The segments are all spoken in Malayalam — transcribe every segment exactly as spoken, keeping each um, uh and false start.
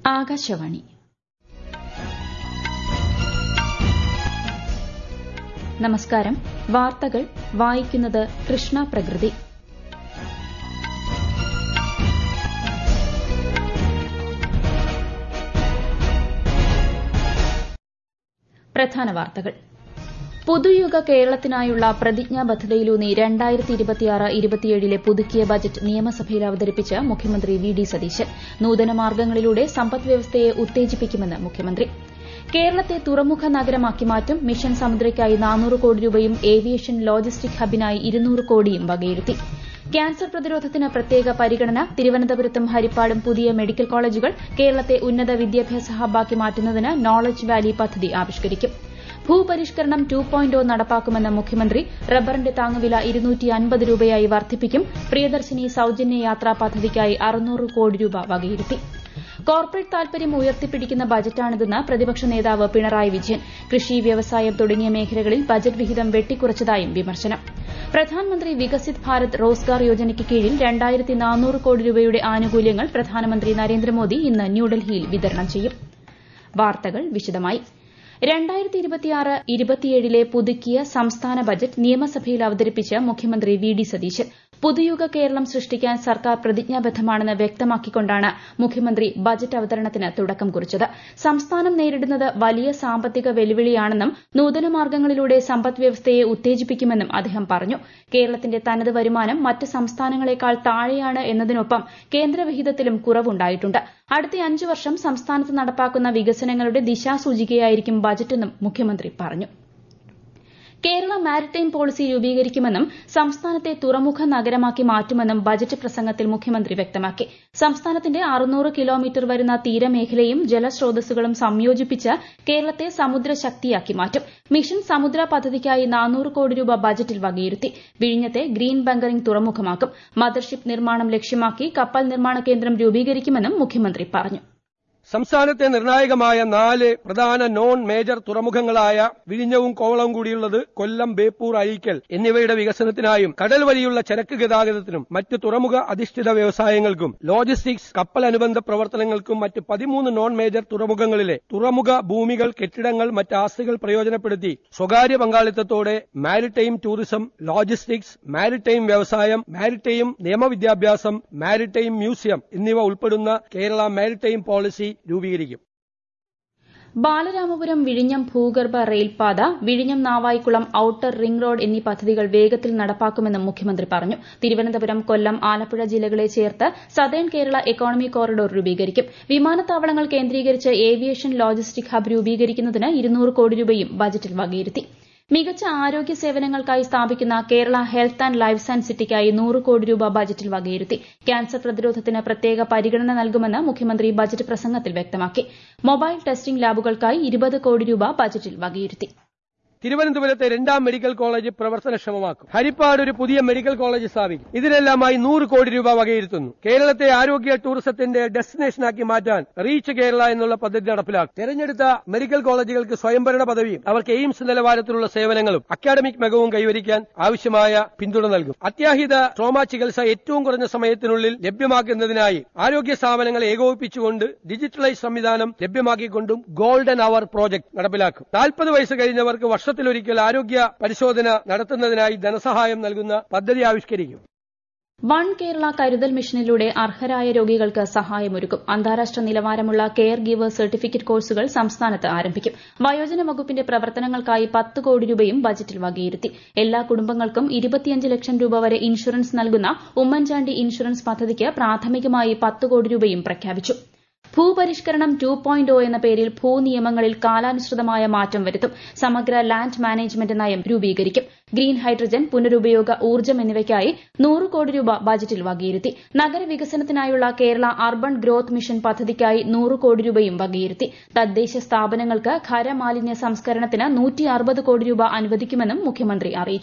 ആകാശവാണി. നമസ്കാരം. വാർത്തകൾ വായിക്കുന്നത് കൃഷ്ണ പ്രകൃതി. പ്രധാന വാർത്തകൾ. പുതുയുഗ കേരളത്തിനായുള്ള പ്രതിജ്ഞാബദ്ധതയിലൂന്നി രണ്ടായിരത്തി ഇരുപത്തിയാറ് ഇരുപത്തിയേഴിലെ പുതുക്കിയ ബജറ്റ് നിയമസഭയിൽ അവതരിപ്പിച്ച് മുഖ്യമന്ത്രി വി ഡി സതീശൻ. നൂതന മാർഗ്ഗങ്ങളിലൂടെ സമ്പദ്വ്യവസ്ഥയെ ഉത്തേജിപ്പിക്കുമെന്ന് മുഖ്യമന്ത്രി. കേരളത്തെ തുറമുഖ നഗരമാക്കി മാറ്റും. മിഷൻ സമുദ്രയ്ക്കായി നാനൂറ് കോടി രൂപയും ഏവിയേഷൻ ലോജിസ്റ്റിക് ഹബിനായി ഇരുന്നൂറ് കോടിയും വകയിരുത്തി. ക്യാൻസർ പ്രതിരോധത്തിന് പ്രത്യേക പരിഗണന. തിരുവനന്തപുരത്തും ഹരിപ്പാടും പുതിയ മെഡിക്കൽ കോളേജുകൾ. കേരളത്തെ ഉന്നത വിദ്യാഭ്യാസ ഹബ്ബാക്കി മാറ്റുന്നതിന് നോളജ് വാലി പദ്ധതി ആവിഷ്കരിക്കും. ഭൂപരിഷ്കരണം ടു പോയിന്റ് ഒ നടപ്പാക്കുമെന്ന് മുഖ്യമന്ത്രി. റബ്ബറിന്റെ താങ്ങുവില ഇരുന്നൂറ്റി അൻപത് രൂപയായി വർദ്ധിപ്പിക്കും. പ്രിയദർശിനി സൌജന്യ യാത്രാ പദ്ധതിക്കായി അറുന്നൂറ് കോടി രൂപ വകയിരുത്തി. കോർപ്പറേറ്റ് താൽപര്യം ഉയർത്തിപ്പിടിക്കുന്ന ബജറ്റാണിതെന്ന് പ്രതിപക്ഷ നേതാവ് പിണറായി വിജയൻ. കൃഷി, വ്യവസായം തുടങ്ങിയ മേഖലകളിൽ ബജറ്റ് വിഹിതം വെട്ടിക്കുറച്ചതായും വിമർശനം. പ്രധാനമന്ത്രി വികസിത് ഭാരത് റോസ്ഗാർ യോജനയ്ക്ക് കീഴിൽ രണ്ടായിരത്തി നാനൂറ് കോടി രൂപയുടെ ആനുകൂല്യങ്ങൾ പ്രധാനമന്ത്രി നരേന്ദ്രമോദി ഇന്ന് ന്യൂഡൽഹിയിൽ വിതരണം ചെയ്യും. വാർത്തകൾ വിശദമായി. രണ്ടായിരത്തി ഇരുപത്തിയാറ് ഇരുപത്തിയേഴിലെ പുതുക്കിയ സംസ്ഥാന ബജറ്റ് നിയമസഭയിൽ അവതരിപ്പിച്ച് മുഖ്യമന്ത്രി വി ഡി സതീശൻ. പുതുയുഗ കേരളം സൃഷ്ടിക്കാൻ സർക്കാർ പ്രതിജ്ഞാബദ്ധമാണെന്ന് വ്യക്തമാക്കിക്കൊണ്ടാണ് മുഖ്യമന്ത്രി ബജറ്റ് അവതരണത്തിന് തുടക്കം കുറിച്ചത്. സംസ്ഥാനം നേരിടുന്നത് വലിയ സാമ്പത്തിക വെല്ലുവിളിയാണെന്നും നൂതന മാർഗ്ഗങ്ങളിലൂടെ സമ്പദ്വ്യവസ്ഥയെ ഉത്തേജിപ്പിക്കുമെന്നും അദ്ദേഹം പറഞ്ഞു. കേരളത്തിന്റെ തനത് വരുമാനം മറ്റ് സംസ്ഥാനങ്ങളെക്കാൾ താഴെയാണ് എന്നതിനൊപ്പം കേന്ദ്രവിഹിതത്തിലും കുറവുണ്ടായിട്ടുണ്ട്. അടുത്ത അഞ്ച് വർഷം സംസ്ഥാനത്ത് നടപ്പാക്കുന്ന വികസനങ്ങളുടെ ദിശാസൂചികയായിരിക്കും ബജറ്റെന്നും മുഖ്യമന്ത്രി പറഞ്ഞു. കേരള മാരിടൈം പോളിസി രൂപീകരിക്കുമെന്നും സംസ്ഥാനത്തെ തുറമുഖ നഗരമാക്കി മാറ്റുമെന്നും ബജറ്റ് പ്രസംഗത്തിൽ മുഖ്യമന്ത്രി വ്യക്തമാക്കി. സംസ്ഥാനത്തിന്റെ അറുന്നൂറ് കിലോമീറ്റർ വരുന്ന തീരമേഖലയും ജലസ്രോതസ്സുകളും സംയോജിപ്പിച്ച് കേരളത്തെ സമുദ്രശക്തിയാക്കി മാറ്റും. മിഷൻ സമുദ്ര പദ്ധതിക്കായി നാനൂറ് കോടി രൂപ ബജറ്റിൽ വകയിരുത്തി. വിഴിഞ്ഞത്തെ ഗ്രീൻ ബങ്കറിംഗ് തുറമുഖമാക്കും. മദർഷിപ്പ് നിർമ്മാണം ലക്ഷ്യമാക്കി കപ്പൽ നിർമ്മാണ കേന്ദ്രം രൂപീകരിക്കുമെന്നും മുഖ്യമന്ത്രി പറഞ്ഞു. സംസ്ഥാനത്തെ നിർണായകമായ നാല് പ്രധാന നോൺ മേജർ തുറമുഖങ്ങളായ വിഴിഞ്ഞവും കോവളവും കൂടിയുള്ളത് കൊല്ലം, ബേപ്പൂർ, അഴീക്കൽ എന്നിവയുടെ വികസനത്തിനായും കടൽ വഴിയുള്ള ചരക്ക് ഗതാഗതത്തിനും മറ്റ് തുറമുഖ അധിഷ്ഠിത വ്യവസായങ്ങൾക്കും ലോജിസ്റ്റിക്സ്, കപ്പൽ അനുബന്ധ പ്രവർത്തനങ്ങൾക്കും മറ്റ് പതിമൂന്ന് നോൺ മേജർ തുറമുഖങ്ങളിലെ തുറമുഖ ഭൂമികൾ, കെട്ടിടങ്ങൾ, മറ്റ് ആസ്തികൾ പ്രയോജനപ്പെടുത്തി സ്വകാര്യ പങ്കാളിത്തത്തോടെ മാരിടൈം ടൂറിസം, ലോജിസ്റ്റിക്സ്, മാരിടൈം വ്യവസായം, മാരിടൈം നിയമവിദ്യാഭ്യാസം, മാരിടൈം മ്യൂസിയം എന്നിവ ഉൾപ്പെടുന്ന കേരള മാരിടൈം പോളിസി രൂപീകരിക്കും. ബാലരാമപുരം വിഴിഞ്ഞം ഭൂഗർഭ റെയിൽപാത, വിഴിഞ്ഞം നാവായിക്കുളം ഔട്ടർ റിംഗ് റോഡ് എന്നീ പദ്ധതികൾ വേഗത്തിൽ നടപ്പാക്കുമെന്നും മുഖ്യമന്ത്രി പറഞ്ഞു. തിരുവനന്തപുരം, കൊല്ലം, ആലപ്പുഴ ജില്ലകളെ ചേർത്ത് സതേൺ കേരള എക്കോണമി കോറിഡോർ രൂപീകരിക്കും. വിമാനത്താവളങ്ങൾ കേന്ദ്രീകരിച്ച് ഏവിയേഷൻ ലോജിസ്റ്റിക് ഹബ് രൂപീകരിക്കുന്നതിന് ഇരുന്നൂറ് കോടി രൂപയും ബജറ്റിൽ വകയിരുത്തി. മികച്ച ആരോഗ്യ സേവനങ്ങൾക്കായി സ്ഥാപിക്കുന്ന Kerala health and life science സിറ്റിക്കായി നൂറ് കോടി രൂപ ബജറ്റിൽ വകയിരുത്തി. ക്യാൻസർ പ്രതിരോധത്തിന് പ്രത്യേക പരിഗണന നൽകുമെന്ന് മുഖ്യമന്ത്രി ബജറ്റ് പ്രസംഗത്തിൽ വ്യക്തമാക്കി. മൊബൈൽ ടെസ്റ്റിംഗ് ലാബുകൾക്കായി ഇരുപത് കോടി രൂപ ബജറ്റിൽ വകയിരുത്തി. തിരുവനന്തപുരത്തെ രണ്ടാം മെഡിക്കൽ കോളേജ് പ്രവർത്തനക്ഷമമാക്കും. ഹരിപ്പാട് ഒരു പുതിയ മെഡിക്കൽ കോളേജ് സ്ഥാപിക്കും. ഇതിനെല്ലാമായി നൂറ് കോടി രൂപ വകയിരുത്തുന്നു. കേരളത്തെ ആരോഗ്യ ടൂറിസത്തിന്റെ ഡെസ്റ്റിനേഷനാക്കി മാറ്റാൻ റീച്ച് കേരള എന്നുള്ള പദ്ധതി നടപ്പിലാക്കും. തെരഞ്ഞെടുത്ത മെഡിക്കൽ കോളേജുകൾക്ക് സ്വയംഭരണ പദവിയും അവർക്ക് എയിംസ് നിലവാരത്തിലുള്ള സേവനങ്ങളും അക്കാഡമിക് മികവും കൈവരിക്കാൻ ആവശ്യമായ പിന്തുണ നൽകും. അത്യാഹിത ട്രോമ ചികിത്സ ഏറ്റവും കുറഞ്ഞ സമയത്തിനുള്ളിൽ ലഭ്യമാക്കുന്നതിനായി ആരോഗ്യ സ്ഥാപനങ്ങളെ ഏകോപിപ്പിച്ചുകൊണ്ട് ഡിജിറ്റലൈസ് സംവിധാനം ലഭ്യമാക്കിക്കൊണ്ടും ഗോൾഡൻ അവർ പ്രോജക്ട് നടപ്പിലാക്കും. നാൽപ്പത് വയസ്സ് കഴിഞ്ഞവർക്ക് വർഷ ത്തിലൊരിക്കൽ ആരോഗ്യ പരിശോധന നടത്തുന്നതിനായി ധനസഹായം നൽകുന്ന പദ്ധതി ആവിഷ്കരിക്കും. വൺ കേരള കരുതൽ മിഷനിലൂടെ അർഹരായ രോഗികൾക്ക് സഹായമൊരുക്കും. അന്താരാഷ്ട്ര നിലവാരമുള്ള കെയർ ഗീവർ സർട്ടിഫിക്കറ്റ് കോഴ്സുകൾ സംസ്ഥാനത്ത് ആരംഭിക്കും. വയോജന വകുപ്പിന്റെ പ്രവർത്തനങ്ങൾക്കായി പത്ത് കോടി രൂപയും ബജറ്റിൽ വകയിരുത്തി. എല്ലാ കുടുംബങ്ങൾക്കും ഇരുപത്തിയഞ്ച് ലക്ഷം രൂപ വരെ ഇൻഷുറൻസ് നൽകുന്ന ഉമ്മൻചാണ്ടി ഇൻഷുറൻസ് പദ്ധതിക്ക് പ്രാഥമികമായി പത്ത് കോടി രൂപയും പ്രഖ്യാപിച്ചു. ഭൂപരിഷ്കരണം ടു പോയിന്റ് ഒ എന്ന പേരിൽ ഭൂനിയമങ്ങളിൽ കാലാനുസൃതമായ മാറ്റം വരുത്തും. സമഗ്ര ലാൻഡ് മാനേജ്മെന്റ് നയം രൂപീകരിക്കും. ഗ്രീൻ ഹൈഡ്രജൻ, പുനരുപയോഗ ഊർജ്ജം എന്നിവയ്ക്കായി നൂറ് കോടി രൂപ ബജറ്റിൽ വകയിരുത്തി. നഗരവികസനത്തിനായുള്ള കേരള അർബൻ ഗ്രോത്ത് മിഷൻ പദ്ധതിക്കായി നൂറ് കോടി രൂപയും വകയിരുത്തി. തദ്ദേശ സ്ഥാപനങ്ങൾക്ക് ഖരമാലിന്യ സംസ്കരണത്തിന് നൂറ്റി അറുപത് കോടി രൂപ അനുവദിക്കുമെന്നും മുഖ്യമന്ത്രി അറിയിച്ചു.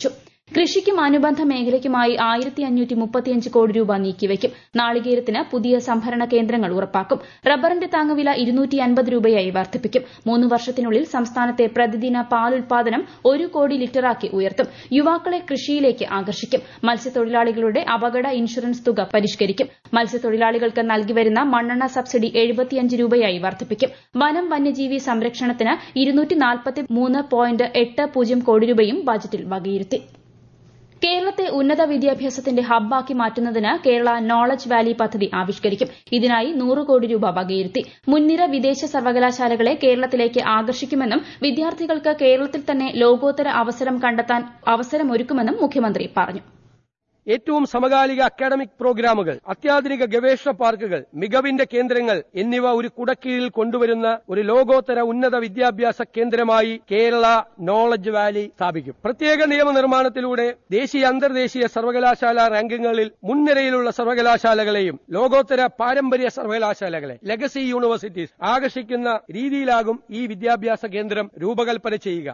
കൃഷിക്കും അനുബന്ധ മേഖലയ്ക്കുമായി ആയിരത്തി അഞ്ഞൂറ്റി മുപ്പത്തിയഞ്ച് കോടി രൂപ നീക്കിവയ്ക്കും. നാളികേരത്തിന് പുതിയ സംഭരണ കേന്ദ്രങ്ങൾ ഉറപ്പാക്കും. റബ്ബറിന്റെ താങ്ങുവില ഇരുന്നൂറ്റി അൻപത് രൂപയായി വർദ്ധിപ്പിക്കും. മൂന്ന് വർഷത്തിനുള്ളിൽ സംസ്ഥാനത്തെ പ്രതിദിന പാൽ ഉൽപാദനം ഒരു കോടി ലിറ്ററാക്കി ഉയർത്തും. യുവാക്കളെ കൃഷിയിലേക്ക് ആകർഷിക്കും. മത്സ്യത്തൊഴിലാളികളുടെ അപകട ഇൻഷുറൻസ് തുക പരിഷ്കരിക്കും. മത്സ്യത്തൊഴിലാളികൾക്ക് നൽകിവരുന്ന മണ്ണെണ്ണ സബ്സിഡി എഴുപത്തിയഞ്ച് രൂപയായി വർദ്ധിപ്പിക്കും. വനം വന്യജീവി സംരക്ഷണത്തിന് ഇരുന്നൂറ്റി നാൽപ്പത്തി മൂന്ന് പോയിന്റ് എട്ട് പൂജ്യം കോടി രൂപയും ബജറ്റിൽ വകയിരുത്തി. കേരളത്തെ ഉന്നത വിദ്യാഭ്യാസത്തിന്റെ ഹബ്ബാക്കി മാറ്റുന്നതിന് കേരള നോളജ് വാലി പദ്ധതി ആവിഷ്കരിക്കും. ഇതിനായി നൂറ് കോടി രൂപ വകയിരുത്തി. മുൻനിര വിദേശ സർവകലാശാലകളെ കേരളത്തിലേക്ക് ആകർഷിക്കുമെന്നും വിദ്യാർത്ഥികൾക്ക് കേരളത്തിൽ തന്നെ ലോകോത്തര അവസരം കണ്ടെത്താൻ അവസരമൊരുക്കുമെന്നും മുഖ്യമന്ത്രി പറഞ്ഞു. ഏറ്റവും സമകാലിക അക്കാഡമിക് പ്രോഗ്രാമുകൾ, അത്യാധുനിക ഗവേഷണ പാർക്കുകൾ, മികവിന്റെ കേന്ദ്രങ്ങൾ എന്നിവ ഒരു കുടക്കീഴിൽ കൊണ്ടുവരുന്ന ഒരു ലോകോത്തര ഉന്നത വിദ്യാഭ്യാസ കേന്ദ്രമായി കേരള നോളജ് വാലി സ്ഥാപിക്കും. പ്രത്യേക നിയമനിർമ്മാണത്തിലൂടെ ദേശീയ അന്തർദേശീയ സർവകലാശാല റാങ്കിങ്ങുകളിൽ മുൻനിരയിലുള്ള സർവകലാശാലകളെയും ലോകോത്തര പാരമ്പര്യ സർവകലാശാലകളെ ലെഗസി യൂണിവേഴ്സിറ്റീസ് ആകർഷിക്കുന്ന രീതിയിലാകും ഈ വിദ്യാഭ്യാസ കേന്ദ്രം രൂപകൽപ്പന ചെയ്യുക.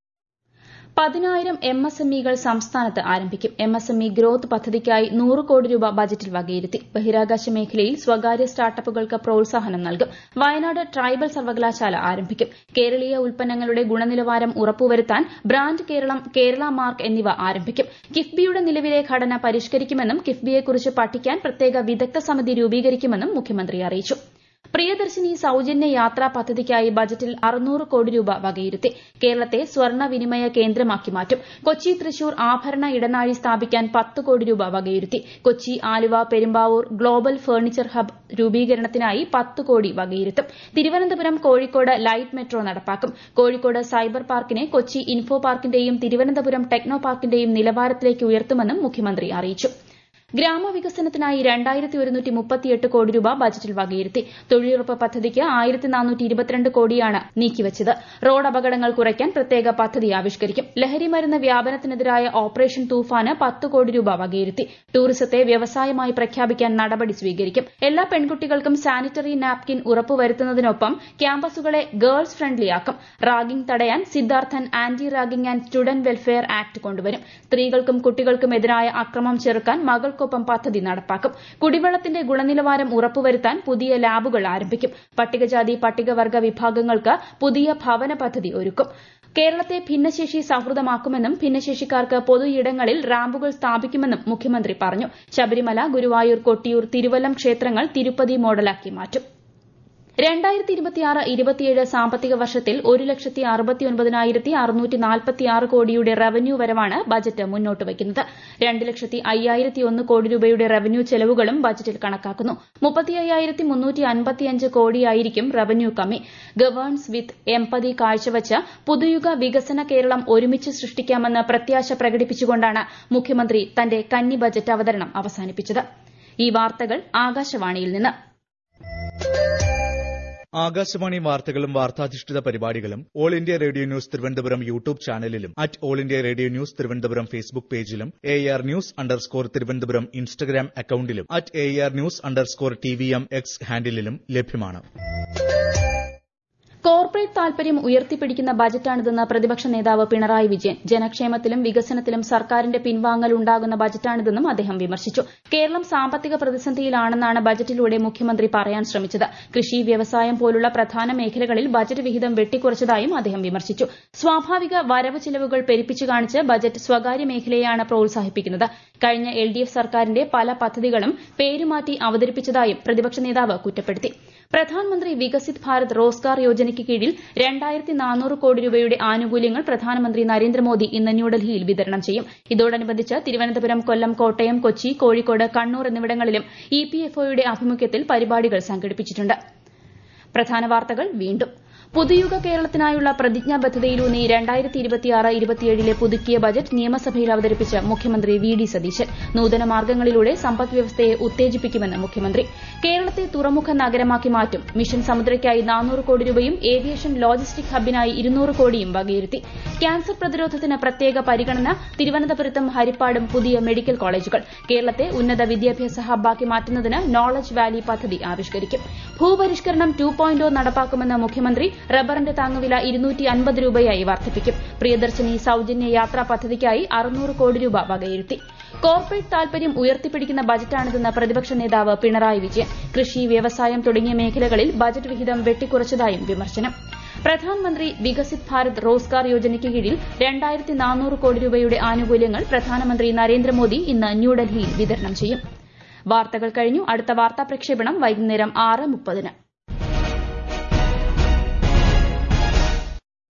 പതിനായിരം എം എസ് എം ഇകൾ സംസ്ഥാനത്ത് ആരംഭിക്കും. M S M E growth പദ്ധതിക്കായി നൂറ് കോടി രൂപ ബജറ്റിൽ വകയിരുത്തി. ബഹിരാകാശ മേഖലയിൽ സ്വകാര്യ സ്റ്റാർട്ടപ്പുകൾക്ക് പ്രോത്സാഹനം നൽകും. വയനാട് ട്രൈബൽ സർവകലാശാല ആരംഭിക്കും. കേരളീയ ഉൽപ്പന്നങ്ങളുടെ ഗുണനിലവാരം ഉറപ്പുവരുത്താൻ ബ്രാൻഡ് കേരളം, കേരള മാർക്ക് എന്നിവ ആരംഭിക്കും. കിഫ്ബിയുടെ നിലവിലെ ഘടന പരിഷ്കരിക്കുമെന്നും കിഫ്ബിയെക്കുറിച്ച് പഠിക്കാൻ പ്രത്യേക വിദഗ്ധ സമിതി രൂപീകരിക്കുമെന്നും മുഖ്യമന്ത്രി അറിയിച്ചു. പ്രിയദർശിനി സൌജന്യ യാത്രാ പദ്ധതിക്കായി ബജറ്റിൽ അറുന്നൂറ് കോടി രൂപ വകയിരുത്തി. കേരളത്തെ സ്വർണ്ണ വിനിമയ കേന്ദ്രമാക്കി മാറ്റും. കൊച്ചി തൃശൂർ ആഭരണ ഇടനാഴി സ്ഥാപിക്കാൻ പത്ത് കോടി രൂപ വകയിരുത്തി. Kochi Aluva Perumbavoor global furniture hub രൂപീകരണത്തിനായി പത്ത് കോടി വകയിരുത്തും. തിരുവനന്തപുരം കോഴിക്കോട് ലൈറ്റ് മെട്രോ നടപ്പാക്കും. കോഴിക്കോട് സൈബർ പാർക്കിനെ കൊച്ചി ഇൻഫോ പാർക്കിന്റെയും തിരുവനന്തപുരം ടെക്നോ പാർക്കിന്റെയും നിലവാരത്തിലേക്ക് ഉയർത്തുമെന്നും മുഖ്യമന്ത്രി അറിയിച്ചു. ഗ്രാമവികസനത്തിനായി രണ്ടായിരത്തി ഒരുന്നൂറ്റി മുപ്പത്തിയെട്ട് കോടി രൂപ ബജറ്റിൽ വകയിരുത്തി. തൊഴിലുറപ്പ് പദ്ധതിക്ക് ആയിരത്തി നാനൂറ്റി ഇരുപത്തിരണ്ട് കോടിയാണ് നീക്കിവച്ചത്. റോഡ് അപകടങ്ങൾ കുറയ്ക്കാൻ പ്രത്യേക പദ്ധതി ആവിഷ്കരിക്കും. ലഹരിമരുന്ന് വ്യാപനത്തിനെതിരായ ഓപ്പറേഷൻ തൂഫാന് പത്ത് കോടി രൂപ വകയിരുത്തി. ടൂറിസത്തെ വ്യവസായമായി പ്രഖ്യാപിക്കാൻ നടപടി സ്വീകരിക്കും. എല്ലാ പെൺകുട്ടികൾക്കും സാനിറ്ററി നാപ്കിൻ ഉറപ്പുവരുത്തുന്നതിനൊപ്പം ക്യാമ്പസുകളെ ഗേൾസ് ഫ്രണ്ട്ലിയാക്കും. റാഗിംഗ് തടയാൻ Siddharthan anti ragging and student welfare act കൊണ്ടുവരും. സ്ത്രീകൾക്കും കുട്ടികൾക്കും എതിരായ അക്രമം ചെറുക്കാൻ മകൾക്ക് ൊപ്പം പദ്ധതി നടപ്പാക്കും. കുടിവെള്ളത്തിന്റെ ഗുണനിലവാരം ഉറപ്പുവരുത്താൻ പുതിയ ലാബുകൾ ആരംഭിക്കും. പട്ടികജാതി പട്ടികവർഗ വിഭാഗങ്ങൾക്ക് പുതിയ ഭവന പദ്ധതി ഒരുക്കും. കേരളത്തെ ഭിന്നശേഷി സൌഹൃദമാക്കുമെന്നും ഭിന്നശേഷിക്കാർക്ക് പൊതുയിടങ്ങളിൽ റാമ്പുകൾ സ്ഥാപിക്കുമെന്നും മുഖ്യമന്ത്രി പറഞ്ഞു. ശബരിമല, ഗുരുവായൂർ, കൊട്ടിയൂർ, തിരുവല്ലം ക്ഷേത്രങ്ങൾ തിരുപ്പതി മോഡലാക്കി മാറ്റും. രണ്ടായിരത്തി ഇരുപത്തിയാറ് ഇരുപത്തിയേഴ് സാമ്പത്തിക വർഷത്തിൽ ഒരു ലക്ഷത്തി അറുപത്തിയൊൻപതിനായിരത്തി അറുന്നൂറ്റി നാൽപ്പത്തിയാറ് കോടിയുടെ റവന്യൂ വരവാണ് ബജറ്റ് മുന്നോട്ട് വയ്ക്കുന്നത്. രണ്ട് ലക്ഷത്തി അയ്യായിരത്തി ഒന്ന് കോടി രൂപയുടെ റവന്യൂ ചെലവുകളും ബജറ്റിൽ കണക്കാക്കുന്നു. മുപ്പത്തി അയ്യായിരത്തി മുന്നൂറ്റി അൻപത്തിയഞ്ച് കോടിയായിരിക്കും റവന്യൂ കമ്മി. ഗവേൺസ് വിത്ത് എംപതി കാഴ്ചവച്ച് പുതുയുഗ വികസന കേരളം ഒരുമിച്ച് സൃഷ്ടിക്കാമെന്ന് പ്രത്യാശ പ്രകടിപ്പിച്ചുകൊണ്ടാണ് മുഖ്യമന്ത്രി തന്റെ കന്നി ബജറ്റ് അവതരണം അവസാനിപ്പിച്ചത്. ഈ വാർത്തകൾ ആകാശവാണിയിൽ നിന്ന്. ആകാശവാണി വാർത്തകളും വാർത്താധിഷ്ഠിത പരിപാടികളും all India radio news Thiruvananthapuram YouTube ചാനലിലും at all India radio news Thiruvananthapuram Facebook പേജിലും A R news underscore Thiruvananthapuram Instagram അക്കൌണ്ടിലും at A R news underscore T V M X ഹാൻഡിലും ലഭ്യമാണ്. കോർപ്പറേറ്റ് താൽപര്യം ഉയർത്തിപ്പിടിക്കുന്ന ബജറ്റാണിതെന്ന് പ്രതിപക്ഷ നേതാവ് പിണറായി വിജയൻ. ജനക്ഷേമത്തിലും വികസനത്തിലും സർക്കാരിന്റെ പിൻവാങ്ങൽ ഉണ്ടാകുന്ന ബജറ്റാണിതെന്നും അദ്ദേഹം വിമർശിച്ചു. കേരളം സാമ്പത്തിക പ്രതിസന്ധിയിലാണെന്നാണ് ബജറ്റിലൂടെ മുഖ്യമന്ത്രി പറയാൻ ശ്രമിച്ചത്. കൃഷി, വ്യവസായം പോലുള്ള പ്രധാന മേഖലകളിൽ ബജറ്റ് വിഹിതം വെട്ടിക്കുറച്ചതായും അദ്ദേഹം വിമർശിച്ചു. സ്വാഭാവിക വരവ് ചിലവുകൾ പെരുപ്പിച്ചു കാണിച്ച് ബജറ്റ് സ്വകാര്യ മേഖലയെയാണ് പ്രോത്സാഹിപ്പിക്കുന്നത്. കഴിഞ്ഞ എൽ ഡി എഫ് സർക്കാരിന്റെ പല പദ്ധതികളും പേരുമാറ്റി അവതരിപ്പിച്ചതായും പ്രതിപക്ഷ നേതാവ് കുറ്റപ്പെടുത്തി. പ്രധാൻമന്ത്രി വികസിത് ഭാരത് റോസ്ഗാർ യോജനയ്ക്ക് കീഴിൽ രണ്ടായിരത്തി നാനൂറ് കോടി രൂപയുടെ ആനുകൂല്യങ്ങൾ പ്രധാനമന്ത്രി നരേന്ദ്രമോദി ഇന്ന് ന്യൂഡൽഹിയിൽ വിതരണം ചെയ്യും. ഇതോടനുബന്ധിച്ച് തിരുവനന്തപുരം, കൊല്ലം, കോട്ടയം, കൊച്ചി, കോഴിക്കോട്, കണ്ണൂർ എന്നിവിടങ്ങളിലും ഇ പി എഫ് ഒയുടെ ആഭിമുഖ്യത്തിൽ പരിപാടികൾ സംഘടിപ്പിച്ചിട്ടുണ്ട്. പ്രധാന വാർത്തകൾ വീണ്ടും. പുതുയുഗ കേരളത്തിനായുള്ള പ്രതിജ്ഞാബദ്ധതയിലൂന്നി രണ്ടായിരത്തി ഇരുപത്തിയാറ് ഇരുപത്തിയേഴിലെ പുതുക്കിയ ബജറ്റ് നിയമസഭയിൽ അവതരിപ്പിച്ച് മുഖ്യമന്ത്രി വി ഡി സതീശൻ. നൂതന മാർഗ്ഗങ്ങളിലൂടെ സമ്പദ് വ്യവസ്ഥയെ ഉത്തേജിപ്പിക്കുമെന്ന് മുഖ്യമന്ത്രി. കേരളത്തെ തുറമുഖ നഗരമാക്കി മാറ്റും. മിഷൻ സമുദ്രയ്ക്കായി നാനൂറ് കോടി രൂപയും ഏവിയേഷൻ ലോജിസ്റ്റിക് ഹബിനായി ഇരുന്നൂറ് കോടിയും വകയിരുത്തി. ക്യാൻസർ പ്രതിരോധത്തിന് പ്രത്യേക പരിഗണന. തിരുവനന്തപുരത്തും ഹരിപ്പാടും പുതിയ മെഡിക്കൽ കോളേജുകൾ. കേരളത്തെ ഉന്നത വിദ്യാഭ്യാസ ഹബ്ബാക്കി മാറ്റുന്നതിന് നോളജ് വാലി പദ്ധതി ആവിഷ്കരിക്കും. ഭൂപരിഷ്കരണം ടു പോയിന്റ് നടപ്പാക്കുമെന്ന് മുഖ്യമന്ത്രി. വഴി റബ്ബറിന്റെ താങ്ങുവില ഇരുന്നൂറ്റി അൻപത് രൂപയായി വർദ്ധിപ്പിക്കും. പ്രിയദർശിനി സൌജന്യ യാത്രാ പദ്ധതിക്കായി അറുന്നൂറ് കോടി രൂപ വകയിരുത്തി. കോർപ്പറേറ്റ് താൽപര്യം ഉയർത്തിപ്പിടിക്കുന്ന ബജറ്റാണിതെന്ന് പ്രതിപക്ഷ നേതാവ് പിണറായി വിജയൻ. കൃഷി, വ്യവസായം തുടങ്ങിയ മേഖലകളിൽ ബജറ്റ് വിഹിതം വെട്ടിക്കുറച്ചതായും വിമർശനം. പ്രധാൻമന്ത്രി വികസിത് ഭാരത് റോസ്ഗാർ യോജനയ്ക്ക് കീഴിൽ രണ്ടായിരത്തി നാനൂറ് കോടി രൂപയുടെ ആനുകൂല്യങ്ങൾ പ്രധാനമന്ത്രി നരേന്ദ്രമോദി ഇന്ന് ന്യൂഡൽഹിയിൽ വിതരണം ചെയ്യും. വാർത്തകൾ കഴിഞ്ഞു. അടുത്ത വാർത്താ പ്രക്ഷേപണം വൈകുന്നേരം ആറ് മുപ്പതിന്.